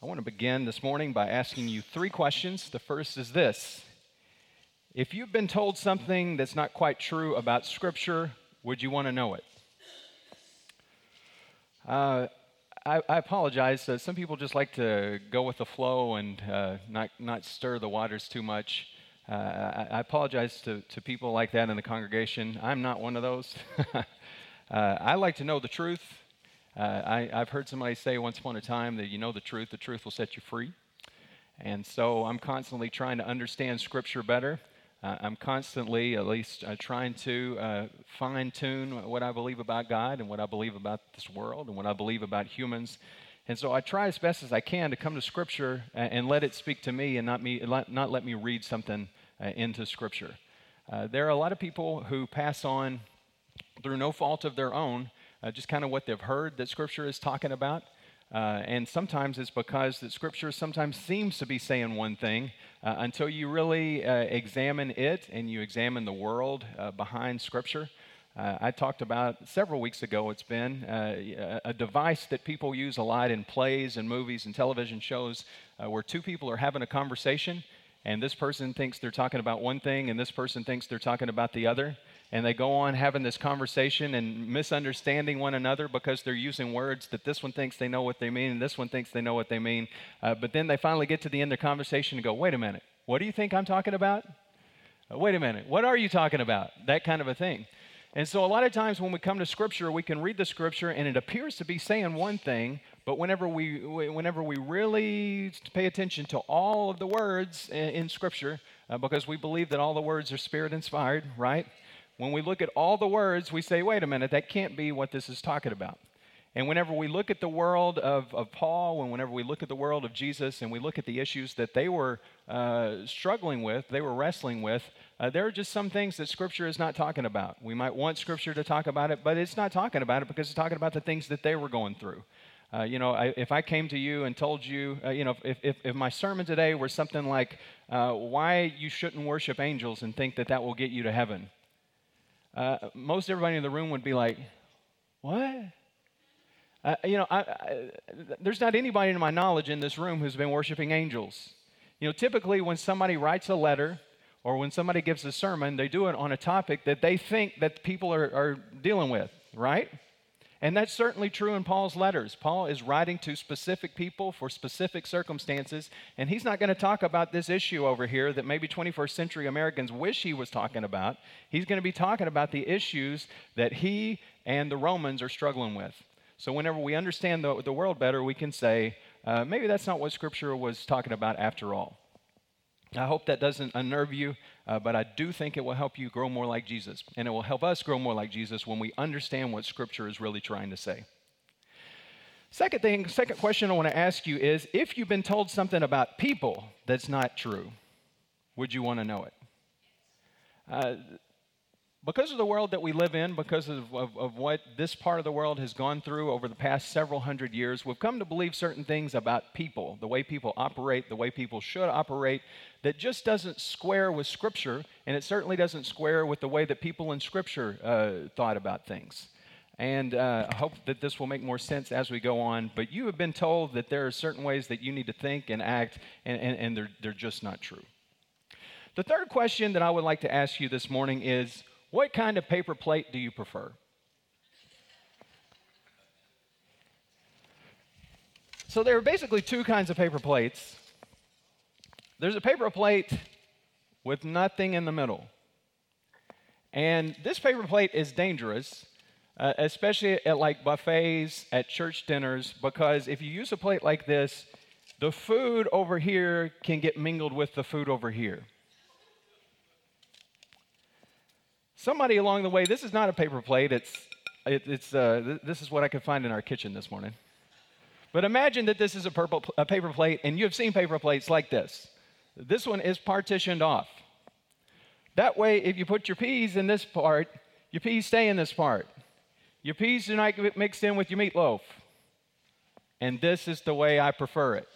I want to begin this morning by asking you three questions. The first is this: if you've been told something that's not quite true about Scripture, would you want to know it? I apologize. Some people just like to go with the flow and not stir the waters too much. I apologize to people like that in the congregation. I'm not one of those. I like to know the truth. I've heard somebody say once upon a time that you know the truth will set you free. And so I'm constantly trying to understand Scripture better. I'm constantly, at least, trying to fine-tune what I believe about God and what I believe about this world and what I believe about humans. And so I try as best as I can to come to Scripture and let it speak to me and not let me read something into Scripture. There are a lot of people who pass on, through no fault of their own, just kind of what they've heard that Scripture is talking about. And sometimes it's because that Scripture sometimes seems to be saying one thing until you really examine it and you examine the world behind Scripture. I talked about several weeks ago, it's been a device that people use a lot in plays and movies and television shows where two people are having a conversation, and this person thinks they're talking about one thing and this person thinks they're talking about the other. And they go on having this conversation and misunderstanding one another because they're using words that this one thinks they know what they mean and this one thinks they know what they mean. But then they finally get to the end of the conversation and go, wait a minute, what do you think I'm talking about? Wait a minute, what are you talking about? That kind of a thing. And so a lot of times when we come to Scripture, we can read the Scripture and it appears to be saying one thing, but whenever we really pay attention to all of the words in Scripture, because we believe that all the words are Spirit-inspired, right? When we look at all the words, we say, wait a minute, that can't be what this is talking about. And whenever we look at the world of Paul, and whenever we look at the world of Jesus, and we look at the issues that they were struggling with, they were wrestling with, there are just some things that Scripture is not talking about. We might want Scripture to talk about it, but it's not talking about it because it's talking about the things that they were going through. If I came to you and told you, if my sermon today were something like why you shouldn't worship angels and think that will get you to heaven, most everybody in the room would be like, what? There's not anybody in my knowledge in this room who's been worshiping angels. Typically when somebody writes a letter or when somebody gives a sermon, they do it on a topic that they think that people are dealing with, right? And that's certainly true in Paul's letters. Paul is writing to specific people for specific circumstances, and he's not going to talk about this issue over here that maybe 21st century Americans wish he was talking about. He's going to be talking about the issues that he and the Romans are struggling with. So whenever we understand the world better, we can say, maybe that's not what Scripture was talking about after all. I hope that doesn't unnerve you, but I do think it will help you grow more like Jesus. And it will help us grow more like Jesus when we understand what Scripture is really trying to say. Second question I want to ask you is, if you've been told something about people that's not true, would you want to know it? Because of the world that we live in, because of what this part of the world has gone through over the past several hundred years, we've come to believe certain things about people, the way people operate, the way people should operate, that just doesn't square with Scripture, and it certainly doesn't square with the way that people in Scripture thought about things. And I hope that this will make more sense as we go on, but you have been told that there are certain ways that you need to think and act, and they're just not true. The third question that I would like to ask you this morning is, what kind of paper plate do you prefer? So there are basically two kinds of paper plates. There's a paper plate with nothing in the middle. And this paper plate is dangerous, especially at like buffets, at church dinners, because if you use a plate like this, the food over here can get mingled with the food over here. Somebody along the way, this is not a paper plate, this is what I could find in our kitchen this morning. But imagine that this is a paper plate, and you have seen paper plates like this. This one is partitioned off. That way, if you put your peas in this part, your peas stay in this part. Your peas do not get mixed in with your meatloaf. And this is the way I prefer it.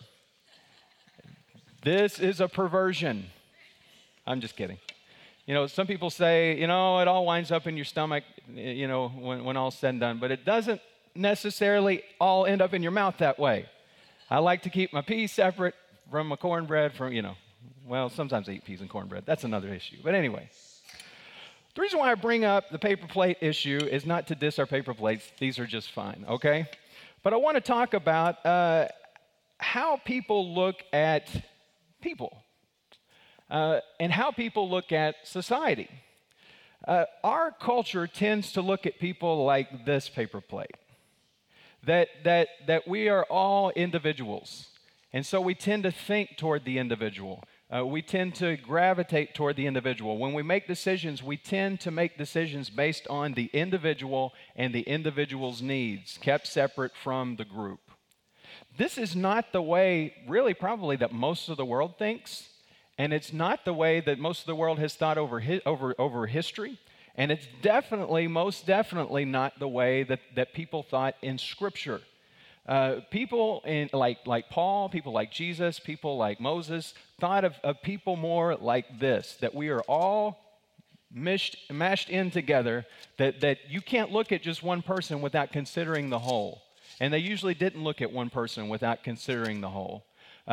This is a perversion. I'm just kidding. Some people say, it all winds up in your stomach, when all's said and done. But it doesn't necessarily all end up in your mouth that way. I like to keep my peas separate from my cornbread well, sometimes I eat peas and cornbread. That's another issue. But anyway, the reason why I bring up the paper plate issue is not to diss our paper plates. These are just fine, okay? But I want to talk about how people look at people and how people look at society. Our culture tends to look at people like this paper plate, that we are all individuals. And so we tend to think toward the individual. We tend to gravitate toward the individual. When we make decisions, we tend to make decisions based on the individual and the individual's needs, kept separate from the group. This is not the way, really, probably, that most of the world thinks. And it's not the way that most of the world has thought over history. And it's most definitely not the way that people thought in Scripture. People like Paul, people like Jesus, people like Moses, thought of people more like this, that we are all mashed in together, that you can't look at just one person without considering the whole. And they usually didn't look at one person without considering the whole.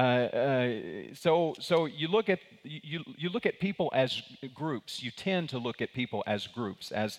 So you look at people as groups. You tend to look at people as groups, as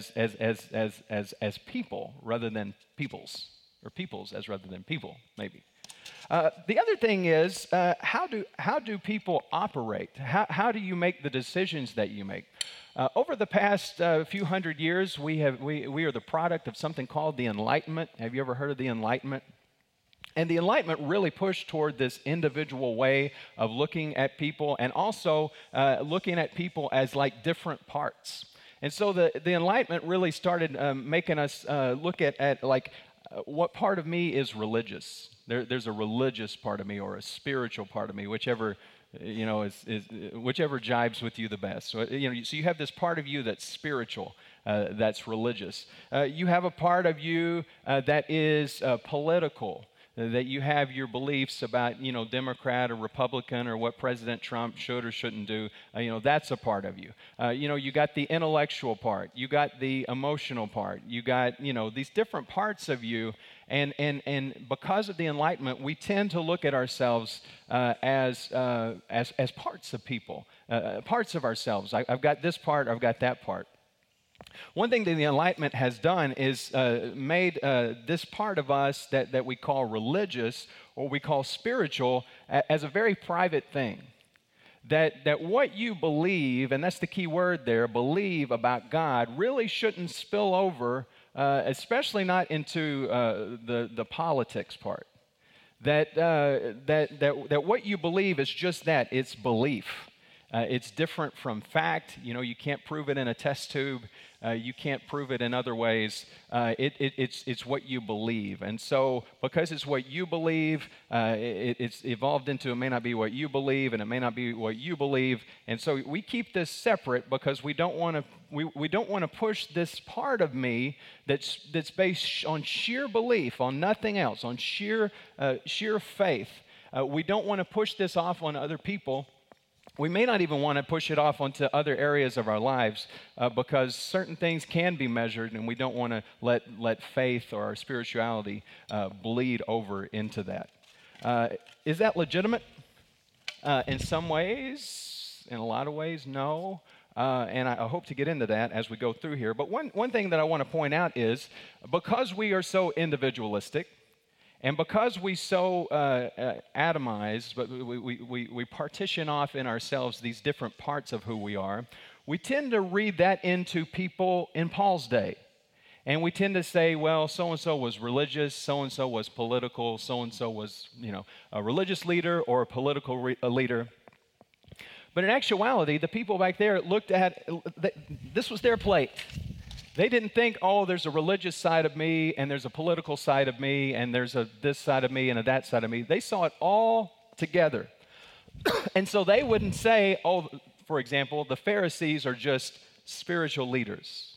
people rather than peoples, or peoples as rather than people, maybe. The other thing is how do people operate? How do you make the decisions that you make? Over the past few hundred years, we are the product of something called the Enlightenment. Have you ever heard of the Enlightenment? And the Enlightenment really pushed toward this individual way of looking at people, and also looking at people as like different parts. And so the Enlightenment really started making us look at what part of me is religious. There's a religious part of me or a spiritual part of me, whichever whichever jives with you the best. So you have this part of you that's spiritual, that's religious. You have a part of you that is political. That you have your beliefs about, Democrat or Republican or what President Trump should or shouldn't do. That's a part of you. You got the intellectual part. You got the emotional part. You got, these different parts of you. And because of the Enlightenment, we tend to look at ourselves as parts of people, parts of ourselves. I've got this part. I've got that part. One thing that the Enlightenment has done is made this part of us that we call religious or we call spiritual as a very private thing. That what you believe, and that's the key word there, believe about God, really shouldn't spill over, especially not into the politics part. That what you believe is just that, it's belief. It's different from fact. You can't prove it in a test tube. You can't prove it in other ways. It's what you believe. And so because it's what you believe, it's evolved into it may not be what you believe, and it may not be what you believe. And so we keep this separate because we don't want to push this part of me that's based on sheer belief, on nothing else, on sheer faith. We don't want to push this off on other people. We may not even want to push it off onto other areas of our lives because certain things can be measured, and we don't want to let faith or our spirituality bleed over into that. Is that legitimate? In some ways, in a lot of ways, no. And I hope to get into that as we go through here. But one thing that I want to point out is because we are so individualistic, and because we so atomize, but we partition off in ourselves these different parts of who we are, we tend to read that into people in Paul's day. And we tend to say, well, so-and-so was religious, so-and-so was political, so-and-so was, a religious leader or a political leader. But in actuality, the people back there looked at, this was their plate. They didn't think, oh, there's a religious side of me, and there's a political side of me, and there's this side of me and a that side of me. They saw it all together. And so they wouldn't say, oh, for example, the Pharisees are just spiritual leaders.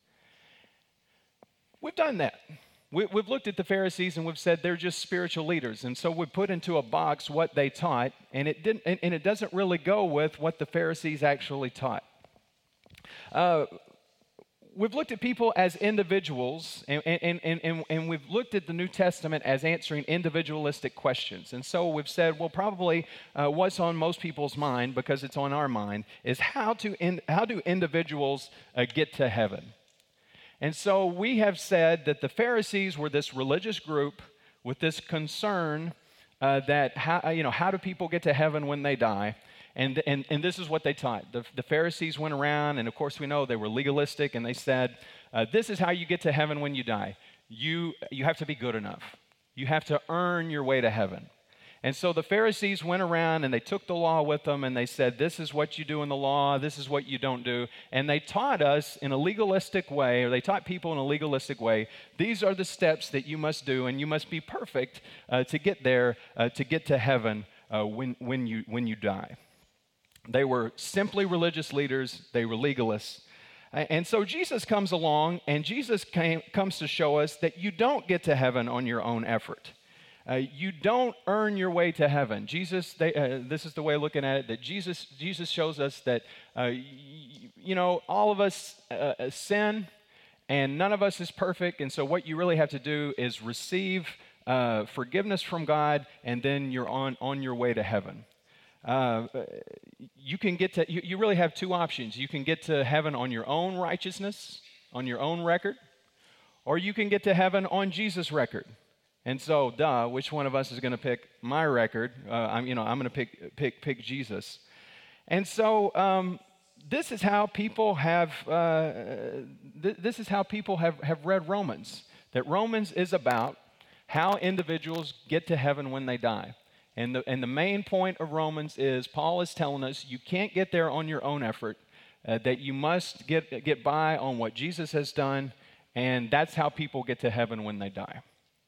We've done that. We've looked at the Pharisees and we've said they're just spiritual leaders. And so we put into a box what they taught, and it doesn't really go with what the Pharisees actually taught. we've looked at people as individuals, and we've looked at the New Testament as answering individualistic questions. And so we've said, well, probably what's on most people's mind, because it's on our mind, is how do individuals get to heaven? And so we have said that the Pharisees were this religious group with this concern that how do people get to heaven when they die? And this is what they taught. The Pharisees went around, and of course we know they were legalistic, and they said, this is how you get to heaven when you die. You have to be good enough. You have to earn your way to heaven. And so the Pharisees went around, and they took the law with them, and they said, this is what you do in the law, this is what you don't do. And they taught us in a legalistic way, or they taught people in a legalistic way, these are the steps that you must do, and you must be perfect to get there, to get to heaven when you die. They were simply religious leaders. They were legalists. And so Jesus comes along, and Jesus comes to show us that you don't get to heaven on your own effort. You don't earn your way to heaven. This is the way of looking at it, that Jesus shows us that, all of us sin, and none of us is perfect. And so what you really have to do is receive forgiveness from God, and then you're on your way to heaven. You really have two options. You can get to heaven on your own righteousness, on your own record, or you can get to heaven on Jesus' record. And so, which one of us is going to pick my record? I'm going to pick Jesus. And so, this is how people have read Romans. That Romans is about how individuals get to heaven when they die. And the main point of Romans is Paul is telling us you can't get there on your own effort, that you must get by on what Jesus has done, and that's how people get to heaven when they die.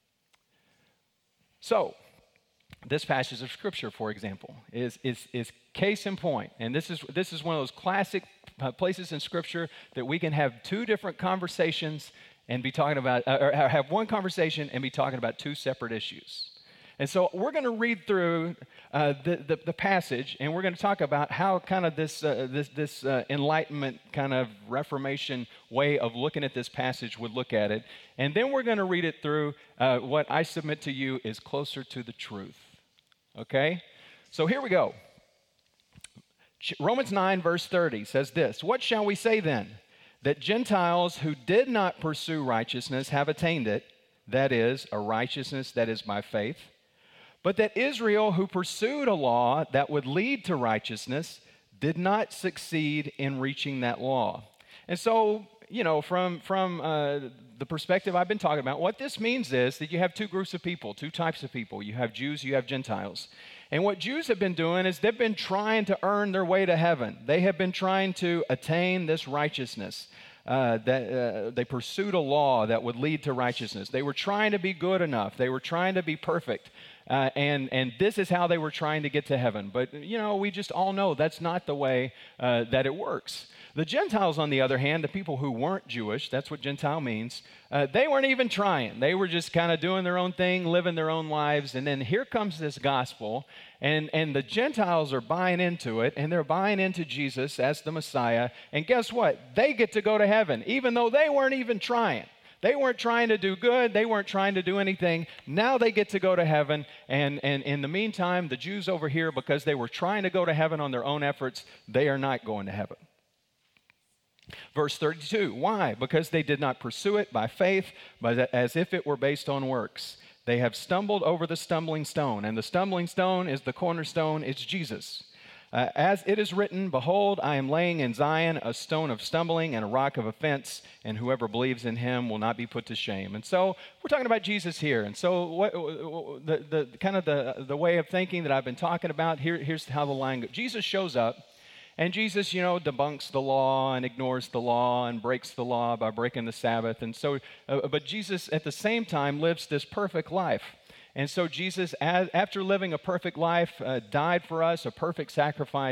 So, this passage of Scripture, for example, is case in point. And this is one of those classic places in Scripture that we can have two different conversations and be talking about, or have one conversation and be talking about two separate issues. And so we're going to read through the passage, and we're going to talk about how kind of this Enlightenment kind of Reformation way of looking at this passage would look at it. And then we're going to read it through what I submit to you is closer to the truth. Okay? So here we go. Romans 9, verse 30 says this, "What shall we say then? That Gentiles who did not pursue righteousness have attained it, that is, a righteousness that is by faith. But that Israel, who pursued a law that would lead to righteousness, did not succeed in reaching that law." And so, from the perspective I've been talking about, what this means is that you have two groups of people, two types of people. You have Jews, you have Gentiles. And what Jews have been doing is they've been trying to earn their way to heaven. They have been trying to attain this righteousness. They pursued a law that would lead to righteousness. They were trying to be good enough. They were trying to be perfect. And this is how they were trying to get to heaven. But, we just all know that's not the way that it works. The Gentiles, on the other hand, the people who weren't Jewish, that's what Gentile means, they weren't even trying. They were just kind of doing their own thing, living their own lives. And then here comes this gospel, and the Gentiles are buying into it, and they're buying into Jesus as the Messiah. And guess what? They get to go to heaven, even though they weren't even trying. They weren't trying to do good. They weren't trying to do anything. Now they get to go to heaven. And in the meantime, the Jews over here, because they were trying to go to heaven on their own efforts, they are not going to heaven. Verse 32, why? Because they did not pursue it by faith, but as if it were based on works. They have stumbled over the stumbling stone, and the stumbling stone is the cornerstone, it's Jesus. As it is written, "Behold, I am laying in Zion a stone of stumbling and a rock of offense, and whoever believes in him will not be put to shame." And so we're talking about Jesus here. And so the way of thinking that I've been talking about, here's how the line goes. Jesus shows up, and Jesus, debunks the law and ignores the law and breaks the law by breaking the Sabbath. And so, but Jesus at the same time lives this perfect life. And so Jesus, after living a perfect life, died for us, a perfect sacrifice,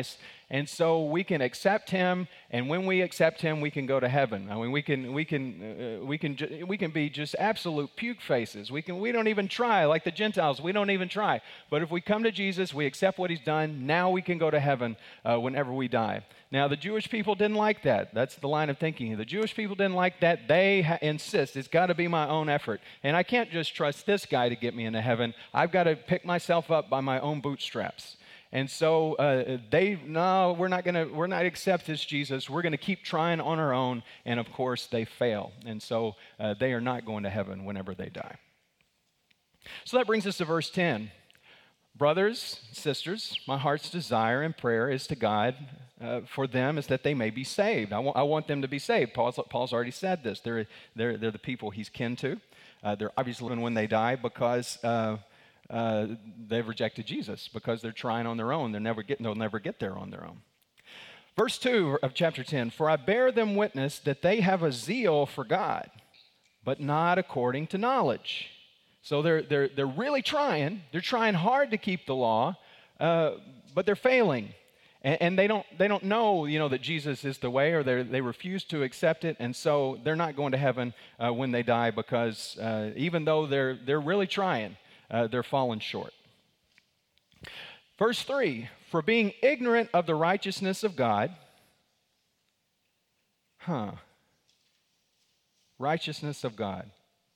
And so we can accept him, and when we accept him, we can go to heaven. I mean, we can be just absolute puke faces. We don't even try like the Gentiles. We don't even try. But if we come to Jesus, we accept what he's done. Now we can go to heaven whenever we die. Now the Jewish people didn't like that. That's the line of thinking. The Jewish people didn't like that. They insist it's got to be my own effort, and I can't just trust this guy to get me into heaven. I've got to pick myself up by my own bootstraps. And so we're not accept this Jesus. We're going to keep trying on our own. And of course, they fail. And so they are not going to heaven whenever they die. So that brings us to verse 10. Brothers, sisters, my heart's desire and prayer is to God for them is that they may be saved. I want them to be saved. Paul's already said this. They're the people he's kin to. They're obviously when they die because they've rejected Jesus, because they're trying on their own. They'll never get there on their own. Verse 2 of chapter 10, for I bear them witness that they have a zeal for God, but not according to knowledge. So they're really trying. They're trying hard to keep the law, but they're failing. And they don't know, that Jesus is the way, or they refuse to accept it, and so they're not going to heaven when they die, because even though they're really trying, they're falling short. Verse 3, for being ignorant of the righteousness of God. Righteousness of God.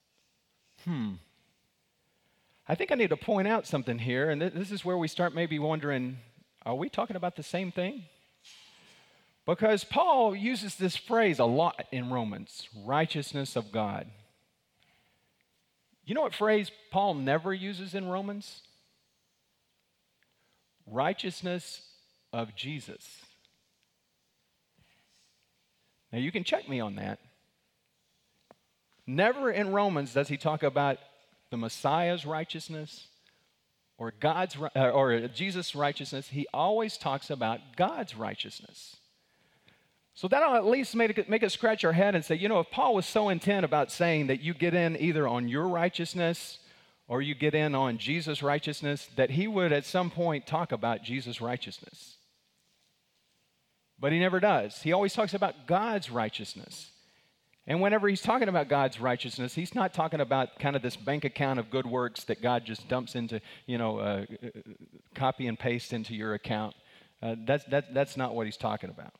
I think I need to point out something here, and this is where we start maybe wondering, are we talking about the same thing? Because Paul uses this phrase a lot in Romans, righteousness of God. You know what phrase Paul never uses in Romans? Righteousness of Jesus. Now you can check me on that. Never in Romans does he talk about the Messiah's righteousness or Jesus' righteousness. He always talks about God's righteousness. So that'll at least make us scratch our head and say, if Paul was so intent about saying that you get in either on your righteousness or you get in on Jesus' righteousness, that he would at some point talk about Jesus' righteousness. But he never does. He always talks about God's righteousness. And whenever he's talking about God's righteousness, he's not talking about kind of this bank account of good works that God just dumps into, copy and paste into your account. That's not what he's talking about.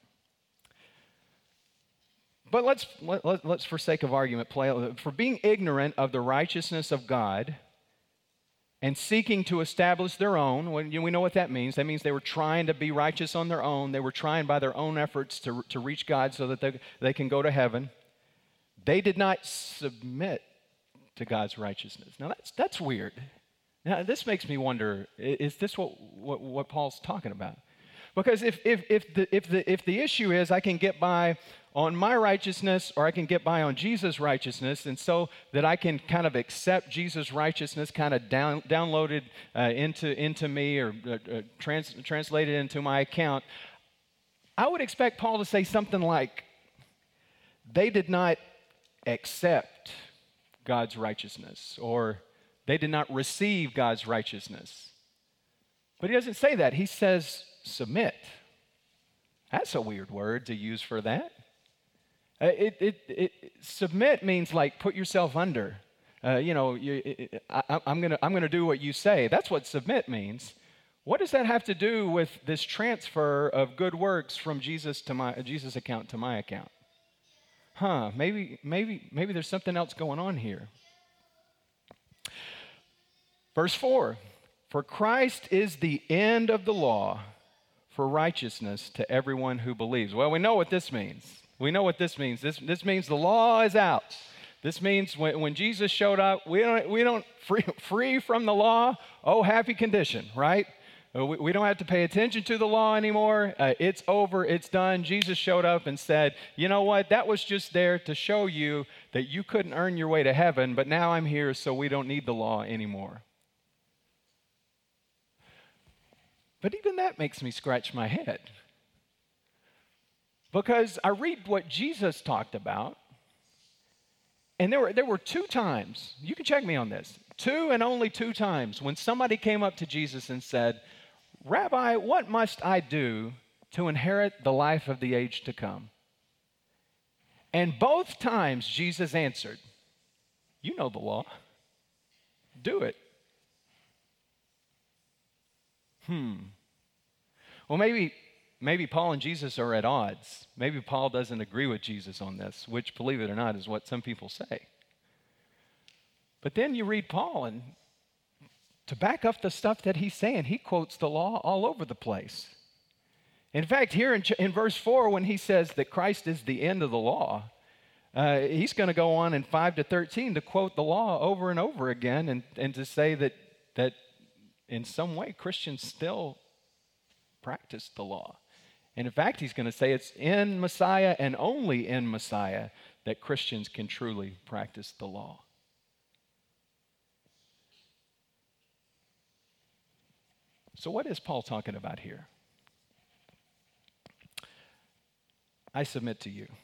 But let's, for sake of argument, for being ignorant of the righteousness of God and seeking to establish their own. We know what that means. That means they were trying to be righteous on their own. They were trying by their own efforts to reach God so that they can go to heaven. They did not submit to God's righteousness. Now that's weird. Now this makes me wonder: is this what Paul's talking about? Because if the issue is I can get by on my righteousness or I can get by on Jesus' righteousness, and so that I can kind of accept Jesus' righteousness kind of downloaded into me or translated into my account, I would expect Paul to say something like, they did not accept God's righteousness, or they did not receive God's righteousness. But he doesn't say that. He says submit. That's a weird word to use for that. Submit means like put yourself under. I'm gonna do what you say. That's what submit means. What does that have to do with this transfer of good works from Jesus account to my account? Maybe there's something else going on here. Verse 4, for Christ is the end of the law for righteousness to everyone who believes. Well, we know what this means. This means the law is out. This means when Jesus showed up, we don't free from the law. Oh, happy condition, right? We don't have to pay attention to the law anymore. It's over. It's done. Jesus showed up and said, you know what? That was just there to show you that you couldn't earn your way to heaven, but now I'm here, so we don't need the law anymore. But even that makes me scratch my head. Because I read what Jesus talked about, and there were 2 times, you can check me on this, 2 and only 2 times when somebody came up to Jesus and said, Rabbi, what must I do to inherit the life of the age to come. And both times Jesus answered, you know the law. Do it. Well, maybe Paul and Jesus are at odds. Maybe Paul doesn't agree with Jesus on this, which, believe it or not, is what some people say. But then you read Paul, and to back up the stuff that he's saying, he quotes the law all over the place. In fact, here in verse 4, when he says that Christ is the end of the law, he's going to go on in 5 to 13 to quote the law over and over again and to say that in some way Christians still practice the law. And in fact, he's going to say it's in Messiah and only in Messiah that Christians can truly practice the law. So what is Paul talking about here? I submit to you.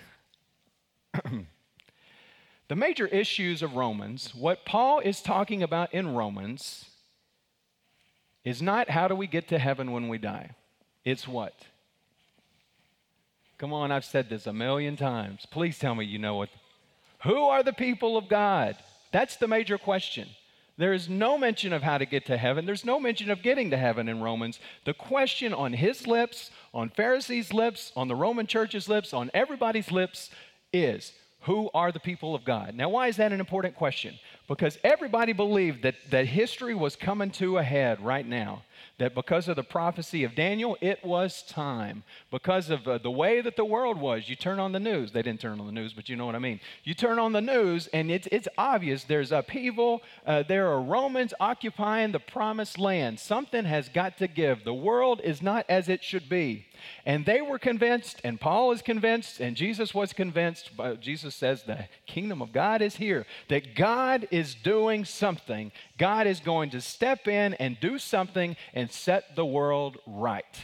The major issues of Romans, what Paul is talking about in Romans, is not how do we get to heaven when we die. It's what? Come on, I've said this a million times. Please tell me you know it. Who are the people of God? That's the major question. There is no mention of how to get to heaven. There's no mention of getting to heaven in Romans. The question on his lips, on Pharisees' lips, on the Roman church's lips, on everybody's lips is, who are the people of God? Now, why is that an important question? Because everybody believed that history was coming to a head right now. That because of the prophecy of Daniel, it was time. Because of the way that the world was, you turn on the news. They didn't turn on the news, but you know what I mean. You turn on the news, and it's obvious. There's upheaval. There are Romans occupying the promised land. Something has got to give. The world is not as it should be. And they were convinced, and Paul is convinced, and Jesus was convinced. Jesus says the kingdom of God is here, that God is doing something. God is going to step in and do something and set the world right.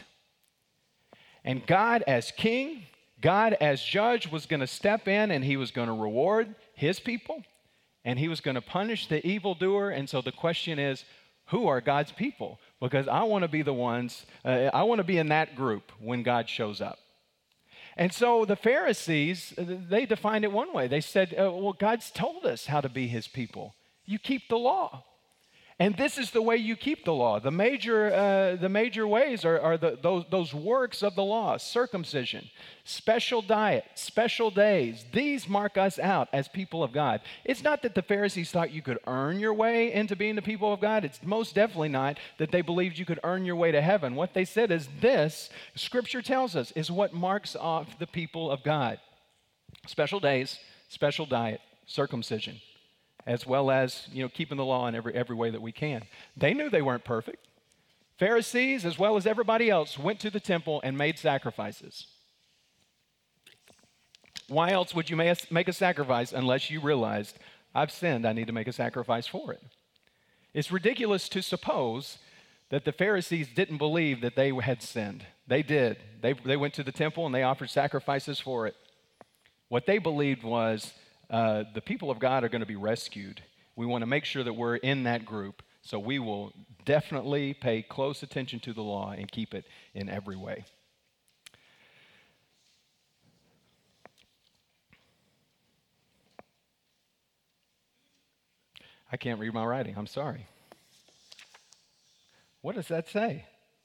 And God as king, God as judge was going to step in, and he was going to reward his people, and he was going to punish the evildoer. And so the question is, who are God's people? Because I want to be the ones, I want to be in that group when God shows up. And so the Pharisees, they defined it one way. They said, well, God's told us how to be his people. You keep the law. And this is the way you keep the law. The major ways are those works of the law: circumcision, special diet, special days. These mark us out as people of God. It's not that the Pharisees thought you could earn your way into being the people of God. It's most definitely not that they believed you could earn your way to heaven. What they said is this, Scripture tells us, is what marks off the people of God: special days, special diet, circumcision, as well as, keeping the law in every way that we can. They knew they weren't perfect. Pharisees, as well as everybody else, went to the temple and made sacrifices. Why else would you make a sacrifice unless you realized, I've sinned, I need to make a sacrifice for it? It's ridiculous to suppose that the Pharisees didn't believe that they had sinned. They did. They went to the temple and they offered sacrifices for it. What they believed was, the people of God are going to be rescued. We want to make sure that we're in that group, so we will definitely pay close attention to the law and keep it in every way. I can't read my writing. I'm sorry. What does that say?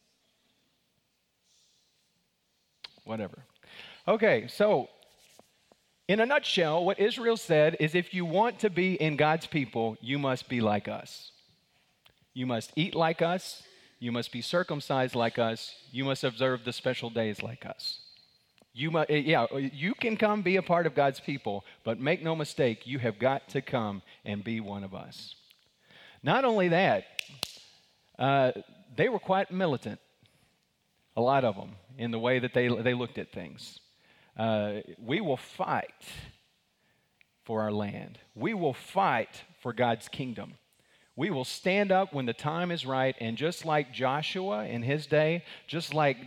Whatever. Okay, so in a nutshell, what Israel said is, if you want to be in God's people, you must be like us. You must eat like us. You must be circumcised like us. You must observe the special days like us. You can come be a part of God's people, but make no mistake, you have got to come and be one of us. Not only that, they were quite militant, a lot of them, in the way that they looked at things. We will fight for our land. We will fight for God's kingdom. We will stand up when the time is right, and just like Joshua in his day, just like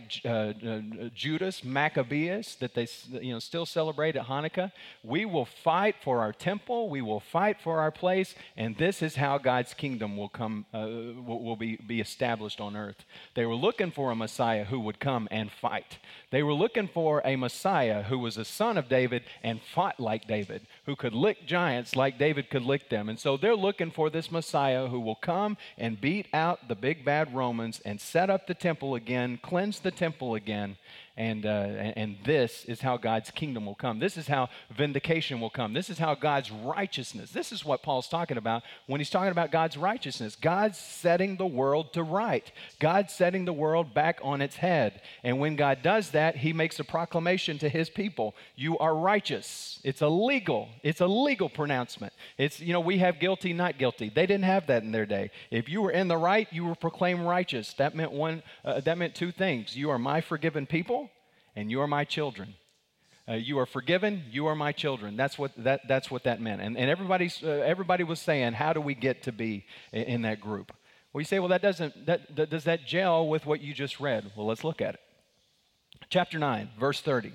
Judas Maccabeus that they still celebrate at Hanukkah, we will fight for our temple, we will fight for our place, and this is how God's kingdom will come, will be established on earth. They were looking for a Messiah who would come and fight. They were looking for a Messiah who was a son of David and fought like David, who could lick giants like David could lick them. And so they're looking for this Messiah who will come and beat out the big bad Romans and set up the temple again, cleanse the temple again. And this is how God's kingdom will come. This is how vindication will come. This is how God's righteousness, this is what Paul's talking about when he's talking about God's righteousness. God's setting the world to right. God's setting the world back on its head. And when God does that, he makes a proclamation to his people. You are righteous. It's a legal pronouncement. It's, we have guilty, not guilty. They didn't have that in their day. If you were in the right, you were proclaimed righteous. That meant two things. You are my forgiven people, and you are my children. You are forgiven. You are my children. That's what that meant. And everybody was saying, how do we get to be in that group? Well, you say, well, does that gel with what you just read? Well, let's look at it. Chapter 9, verse 30.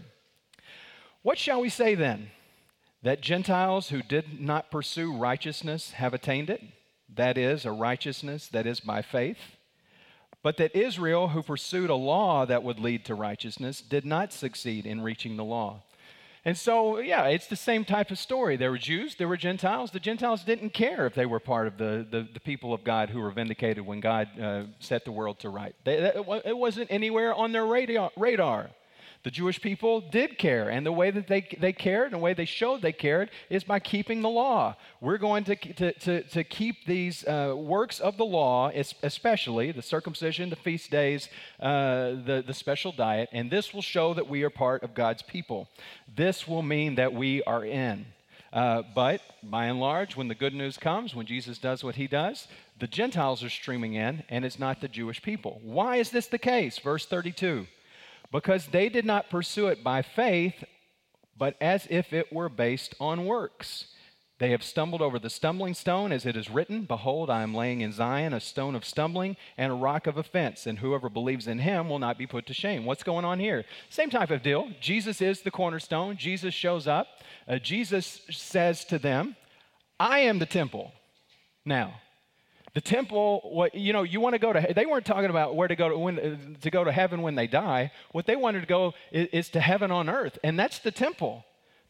What shall we say then? That Gentiles who did not pursue righteousness have attained it? That is, a righteousness that is by faith. But that Israel, who pursued a law that would lead to righteousness, did not succeed in reaching the law. And so, it's the same type of story. There were Jews, there were Gentiles. The Gentiles didn't care if they were part of the people of God who were vindicated when God set the world to right. It wasn't anywhere on their radar. The Jewish people did care, and the way that they cared and the way they showed they cared is by keeping the law. We're going to keep these works of the law, especially the circumcision, the feast days, the special diet, and this will show that we are part of God's people. This will mean that we are in. But by and large, when the good news comes, when Jesus does what he does, the Gentiles are streaming in, and it's not the Jewish people. Why is this the case? Verse 32. Because they did not pursue it by faith, but as if it were based on works. They have stumbled over the stumbling stone, as it is written, Behold, I am laying in Zion a stone of stumbling and a rock of offense, and whoever believes in him will not be put to shame. What's going on here? Same type of deal. Jesus is the cornerstone. Jesus shows up. Jesus says to them, I am the temple. Now, the temple, you want to go to, they weren't talking about where to go to go to heaven when they die. What they wanted to go is to heaven on earth, and that's the temple.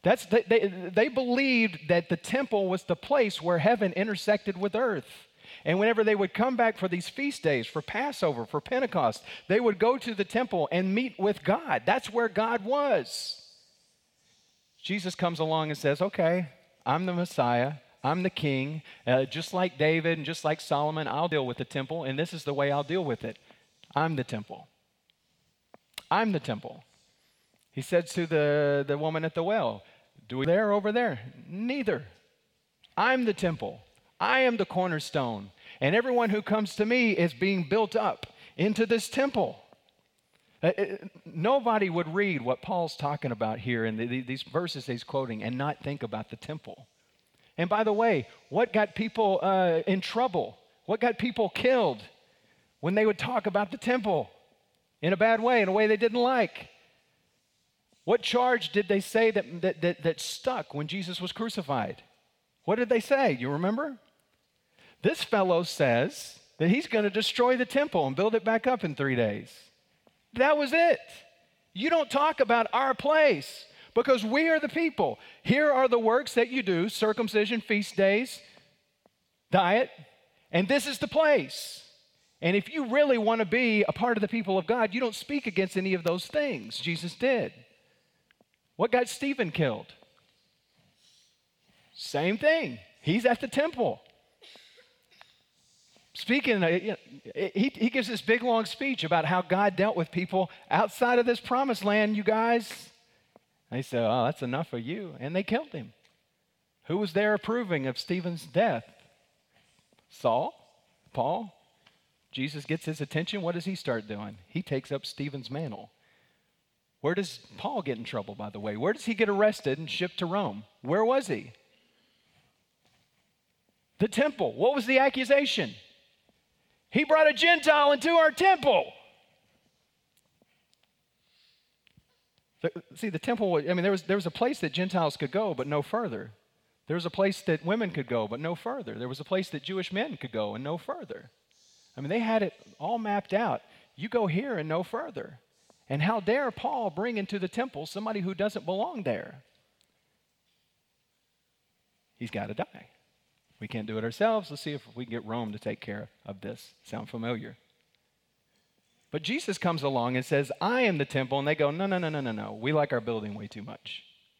They believed that the temple was the place where heaven intersected with earth. And whenever they would come back for these feast days, for Passover, for Pentecost, they would go to the temple and meet with God. That's where God was. Jesus comes along and says, okay, I'm the Messiah. I'm the king. Just like David and just like Solomon, I'll deal with the temple, and this is the way I'll deal with it. I'm the temple. I'm the temple. He said to the woman at the well, do we there or over there? Neither. I'm the temple. I am the cornerstone. And everyone who comes to me is being built up into this temple. Nobody would read what Paul's talking about here in these verses he's quoting and not think about the temple. And by the way, what got people in trouble? What got people killed when they would talk about the temple in a bad way, in a way they didn't like? What charge did they say that stuck when Jesus was crucified? What did they say? You remember? This fellow says that he's going to destroy the temple and build it back up in 3 days. That was it. You don't talk about our place. Because we are the people. Here are the works that you do, circumcision, feast days, diet, and this is the place. And if you really want to be a part of the people of God, you don't speak against any of those things. Jesus did. What got Stephen killed? Same thing. He's at the temple. Speaking, he gives this big long speech about how God dealt with people outside of this promised land, you guys. They said, oh, that's enough for you. And they killed him. Who was there approving of Stephen's death? Saul? Paul? Jesus gets his attention. What does he start doing? He takes up Stephen's mantle. Where does Paul get in trouble, by the way? Where does he get arrested and shipped to Rome? Where was he? The temple. What was the accusation? He brought a Gentile into our temple. See, the temple, there was a place that Gentiles could go, but no further. There was a place that women could go, but no further. There was a place that Jewish men could go and no further. They had it all mapped out. You go here and no further. And how dare Paul bring into the temple somebody who doesn't belong there? He's got to die. We can't do it ourselves. Let's see if we can get Rome to take care of this. Sound familiar? But Jesus comes along and says, I am the temple. And they go, no. We like our building way too much.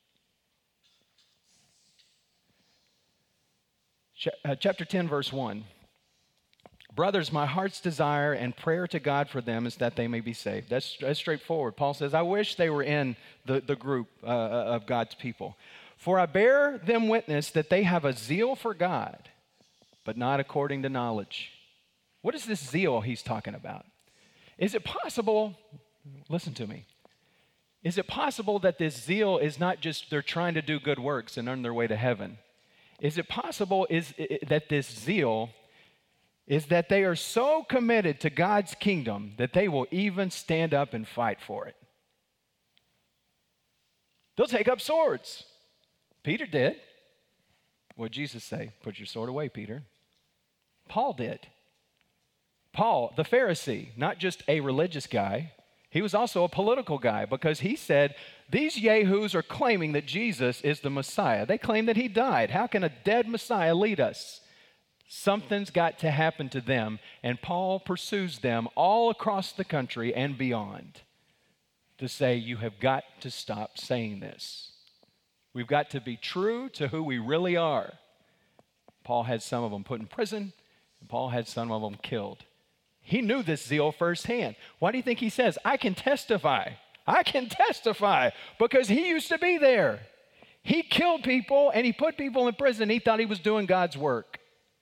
Chapter 10, verse 1. Brothers, my heart's desire and prayer to God for them is that they may be saved. That's straightforward. Paul says, I wish they were in the group of God's people. For I bear them witness that they have a zeal for God, but not according to knowledge. What is this zeal he's talking about? Is it possible, listen to me, is it possible that this zeal is not just they're trying to do good works and earn their way to heaven? Is it possible that this zeal is that they are so committed to God's kingdom that they will even stand up and fight for it? They'll take up swords. Peter did. What did Jesus say? Put your sword away, Peter. Paul did. Paul, the Pharisee, not just a religious guy, he was also a political guy because he said, these yahoos are claiming that Jesus is the Messiah. They claim that he died. How can a dead Messiah lead us? Something's got to happen to them, and Paul pursues them all across the country and beyond to say, you have got to stop saying this. We've got to be true to who we really are. Paul had some of them put in prison, and Paul had some of them killed. He knew this zeal firsthand. Why do you think he says, I can testify? I can testify because he used to be there. He killed people and he put people in prison. He thought he was doing God's work.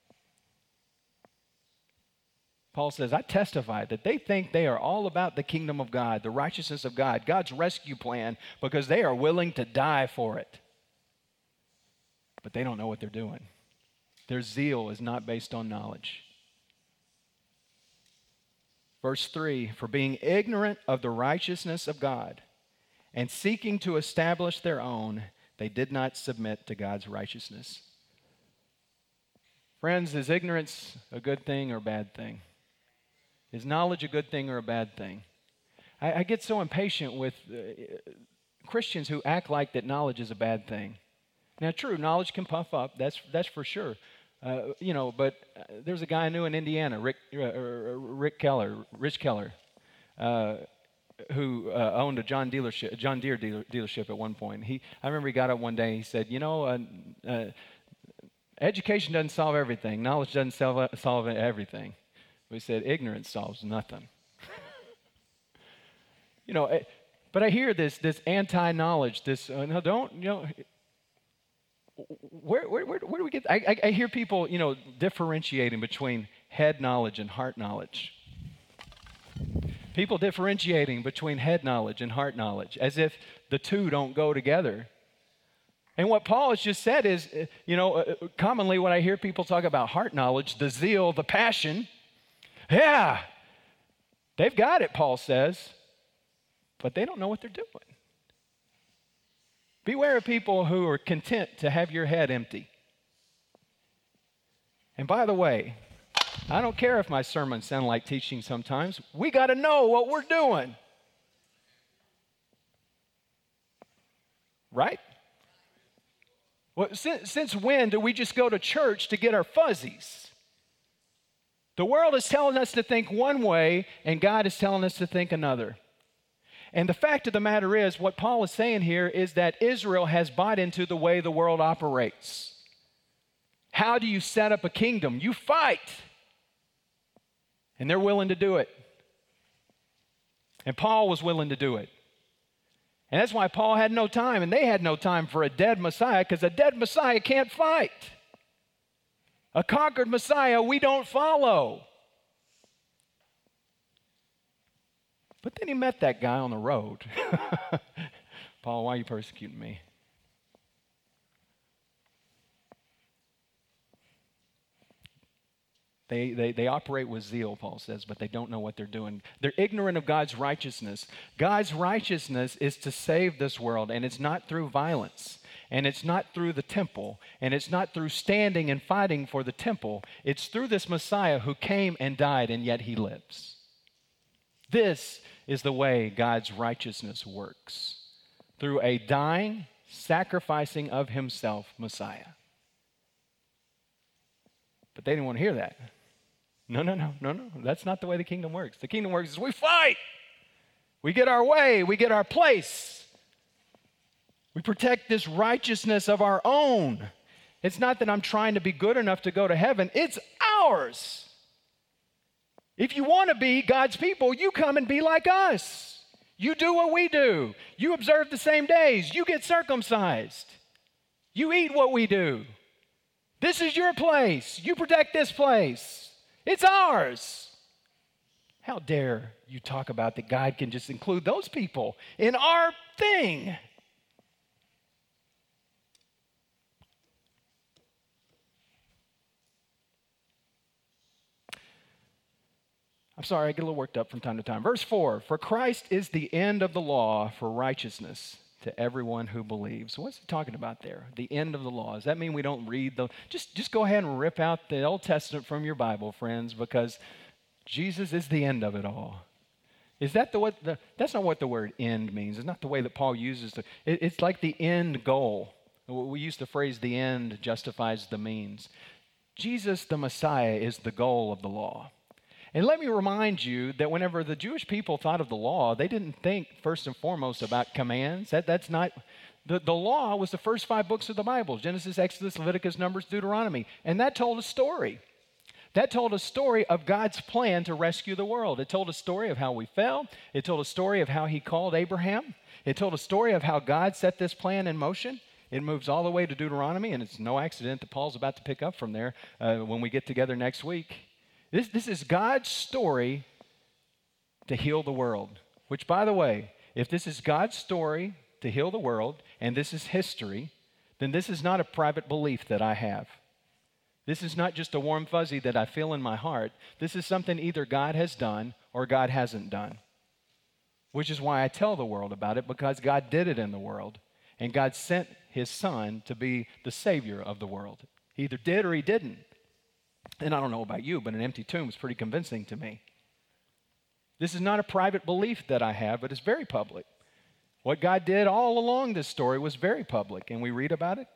Paul says, I testify that they think they are all about the kingdom of God, the righteousness of God, God's rescue plan, because they are willing to die for it. But they don't know what they're doing. Their zeal is not based on knowledge. Verse 3, for being ignorant of the righteousness of God and seeking to establish their own, they did not submit to God's righteousness. Friends, is ignorance a good thing or a bad thing? Is knowledge a good thing or a bad thing? I get so impatient with Christians who act like that knowledge is a bad thing. Now, true, knowledge can puff up, that's for sure. But there's a guy I knew in Indiana, Rich Keller, who owned a John Deere dealership at one point. I remember he got up one day and he said, education doesn't solve everything. Knowledge doesn't solve everything. But he said, ignorance solves nothing. But I hear this anti-knowledge, where do we get? I hear people, differentiating between head knowledge and heart knowledge. People differentiating between head knowledge and heart knowledge, as if the two don't go together. And what Paul has just said is, commonly when I hear people talk about heart knowledge, the zeal, the passion, yeah, they've got it, Paul says, but they don't know what they're doing. Beware of people who are content to have your head empty. And by the way, I don't care if my sermons sound like teaching sometimes. We got to know what we're doing. Right? Well, since when do we just go to church to get our fuzzies? The world is telling us to think one way, and God is telling us to think another. And the fact of the matter is, what Paul is saying here is that Israel has bought into the way the world operates. How do you set up a kingdom? You fight. And they're willing to do it. And Paul was willing to do it. And that's why Paul had no time, and they had no time for a dead Messiah, because a dead Messiah can't fight. A conquered Messiah we don't follow. But then he met that guy on the road. Paul, why are you persecuting me? They operate with zeal, Paul says, but they don't know what they're doing. They're ignorant of God's righteousness. God's righteousness is to save this world, and it's not through violence, and it's not through the temple, and it's not through standing and fighting for the temple. It's through this Messiah who came and died, and yet he lives. This is the way God's righteousness works, through a dying, sacrificing of himself Messiah. But they didn't want to hear that. No. That's not the way the kingdom works. The kingdom works is we fight. We get our way. We get our place. We protect this righteousness of our own. It's not that I'm trying to be good enough to go to heaven. It's ours. If you want to be God's people, you come and be like us. You do what we do. You observe the same days. You get circumcised. You eat what we do. This is your place. You protect this place. It's ours. How dare you talk about that God can just include those people in our thing? I'm sorry, I get a little worked up from time to time. Verse 4, for Christ is the end of the law for righteousness to everyone who believes. What's he talking about there? The end of the law. Does that mean we don't read the... Just go ahead and rip out the Old Testament from your Bible, friends, because Jesus is the end of it all. Is that that's not what the word end means. It's not the way that Paul uses it. It's like the end goal. We use the phrase, the end justifies the means. Jesus, the Messiah, is the goal of the law. And let me remind you that whenever the Jewish people thought of the law, they didn't think first and foremost about commands. That's not, the law was the first 5 books of the Bible, Genesis, Exodus, Leviticus, Numbers, Deuteronomy. And that told a story. That told a story of God's plan to rescue the world. It told a story of how we fell. It told a story of how he called Abraham. It told a story of how God set this plan in motion. It moves all the way to Deuteronomy, and it's no accident that Paul's about to pick up from there when we get together next week. This is God's story to heal the world, which, by the way, if this is God's story to heal the world, and this is history, then this is not a private belief that I have. This is not just a warm fuzzy that I feel in my heart. This is something either God has done or God hasn't done, which is why I tell the world about it, because God did it in the world, and God sent his son to be the savior of the world. He either did or he didn't. And I don't know about you, but an empty tomb is pretty convincing to me. This is not a private belief that I have, but it's very public. What God did all along this story was very public, and we read about it,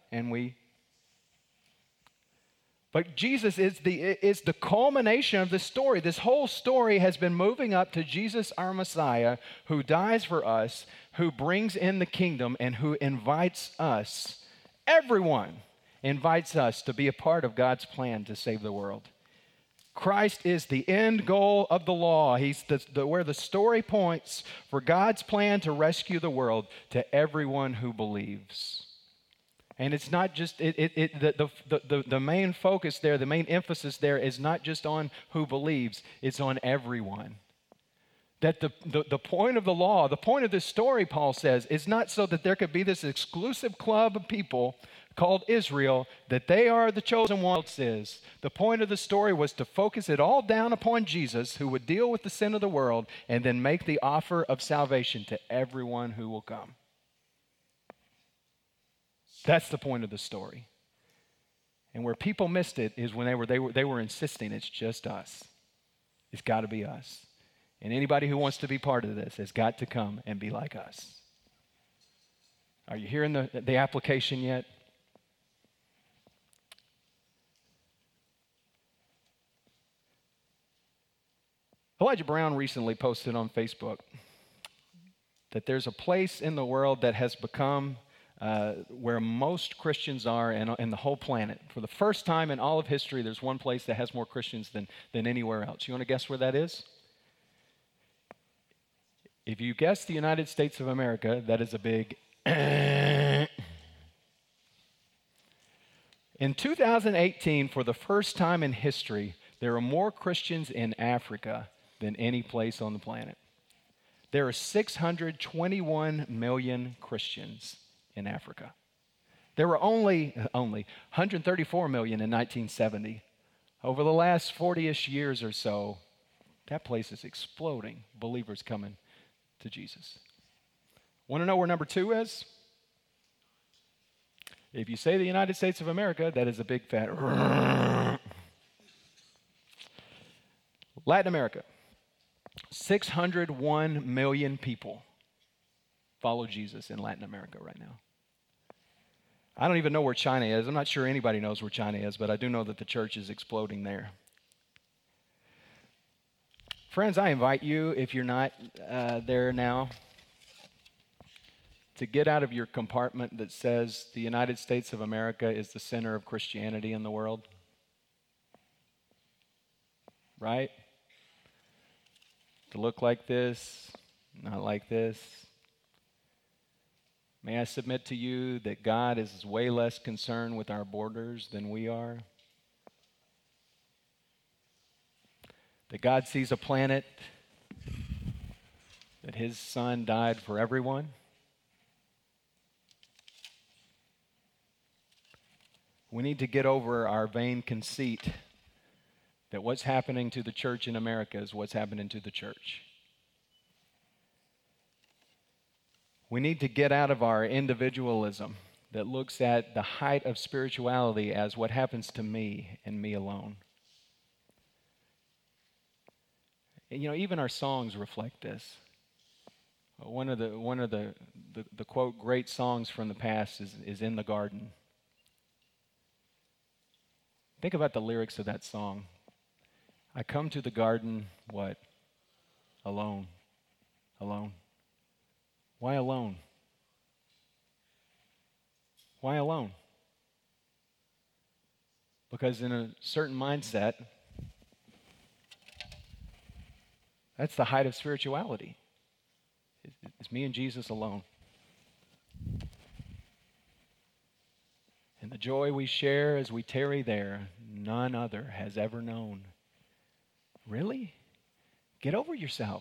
But Jesus is the culmination of this story. This whole story has been moving up to Jesus, our Messiah, who dies for us, who brings in the kingdom, and who invites us, everyone, invites us to be a part of God's plan to save the world. Christ is the end goal of the law. He's where the story points for God's plan to rescue the world to everyone who believes. And it's not just, the main focus there, the main emphasis there is not just on who believes, it's on everyone. That the point of the law, the point of this story, Paul says, is not so that there could be this exclusive club of people called Israel, that they are the chosen ones. The point of the story was to focus it all down upon Jesus, who would deal with the sin of the world and then make the offer of salvation to everyone who will come. That's the point of the story. And where people missed it is when they were insisting it's just us. It's got to be us. And anybody who wants to be part of this has got to come and be like us. Are you hearing the application yet? Elijah Brown recently posted on Facebook that there's a place in the world that has become where most Christians are in the whole planet. For the first time in all of history, there's one place that has more Christians than anywhere else. You want to guess where that is? If you guess the United States of America, that is a big... In 2018, for the first time in history, there are more Christians in Africa than any place on the planet. There are 621 million Christians in Africa. There were only 134 million in 1970. Over the last 40-ish years or so, that place is exploding. Believers coming to Jesus. Want to know where number 2 is? If you say the United States of America, that is a big fat. Latin America. 601 million people follow Jesus in Latin America right now. I don't even know where China is. I'm not sure anybody knows where China is, but I do know that the church is exploding there. Friends, I invite you, if you're not there now, to get out of your compartment that says the United States of America is the center of Christianity in the world. Right? To look like this, not like this. May I submit to you that God is way less concerned with our borders than we are? That God sees a planet, that His Son died for everyone? We need to get over our vain conceit that what's happening to the church in America is what's happening to the church. We need to get out of our individualism that looks at the height of spirituality as what happens to me and me alone. And, even our songs reflect this. One of the quote great songs from the past is In the Garden. Think about the lyrics of that song. I come to the garden, what? Alone. Alone. Why alone? Why alone? Because in a certain mindset, that's the height of spirituality. It's me and Jesus alone. And the joy we share as we tarry there, none other has ever known. Really? Get over yourself.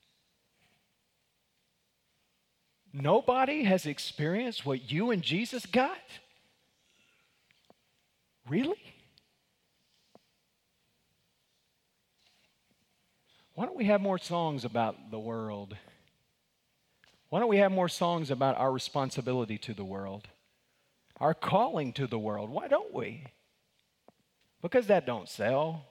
Nobody has experienced what you and Jesus got? Really? Why don't we have more songs about the world? Why don't we have more songs about our responsibility to the world? Our calling to the world? Why don't we? Because that don't sell.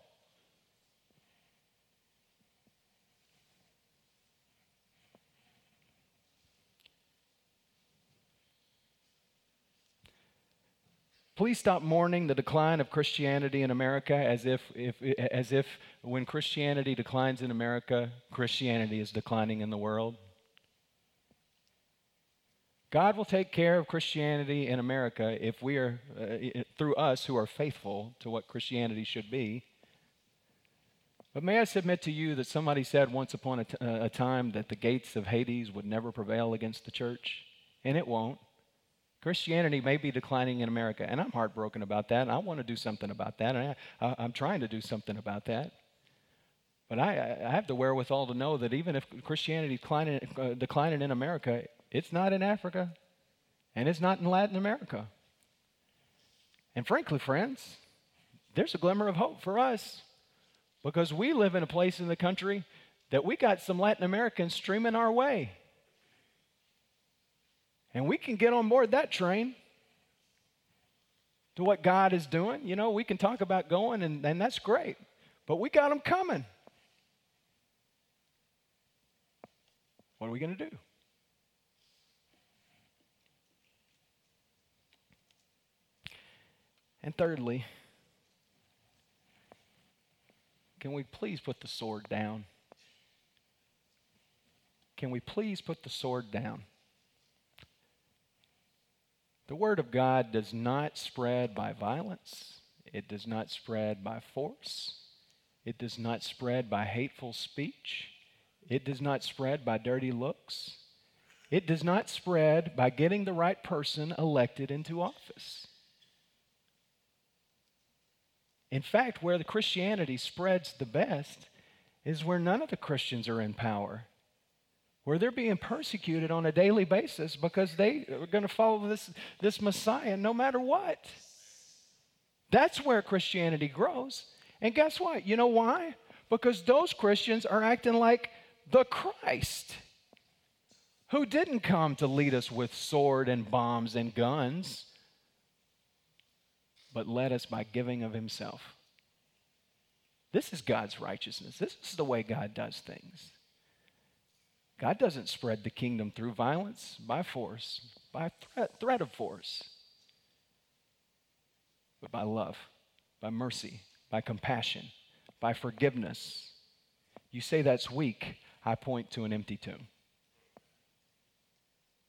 Please stop mourning the decline of Christianity in America as if when Christianity declines in America, Christianity is declining in the world. God will take care of Christianity in America if we are, through us who are faithful to what Christianity should be. But may I submit to you that somebody said once upon a time that the gates of Hades would never prevail against the church, and it won't. Christianity may be declining in America, and I'm heartbroken about that, and I want to do something about that, and I'm trying to do something about that. But I have the wherewithal to know that even if Christianity is declining in America, it's not in Africa, and it's not in Latin America. And frankly, friends, there's a glimmer of hope for us, because we live in a place in the country that we got some Latin Americans streaming our way. And we can get on board that train to what God is doing. We can talk about going, and that's great. But we got them coming. What are we going to do? And thirdly, can we please put the sword down? Can we please put the sword down? The Word of God does not spread by violence. It does not spread by force. It does not spread by hateful speech. It does not spread by dirty looks. It does not spread by getting the right person elected into office. In fact, where the Christianity spreads the best is where none of the Christians are in power, where they're being persecuted on a daily basis because they are going to follow this Messiah no matter what. That's where Christianity grows. And guess what? You know why? Because those Christians are acting like the Christ, who didn't come to lead us with sword and bombs and guns, but led us by giving of himself. This is God's righteousness. This is the way God does things. God doesn't spread the kingdom through violence, by force, by threat of force, but by love, by mercy, by compassion, by forgiveness. You say that's weak, I point to an empty tomb.